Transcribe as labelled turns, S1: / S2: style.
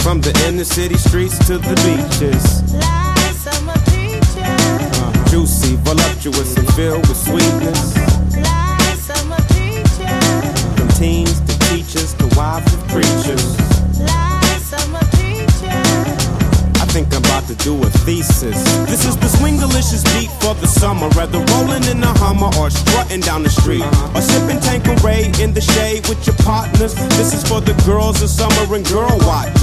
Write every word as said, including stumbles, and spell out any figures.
S1: From the inner city streets to the beaches.
S2: Fly summer preacher.
S1: Uh, juicy, voluptuous, and filled with sweetness.
S2: Fly summer preacher.
S1: From teens to teachers to wives of preachers.
S2: Fly summer preacher.
S1: I think I'm about to do a thesis. This is the swingalicious beat for the summer. Rather rolling in a Hummer or strutting down the street, or sipping Tanqueray in the shade with your partners. This is for the girls of summer and girl watch.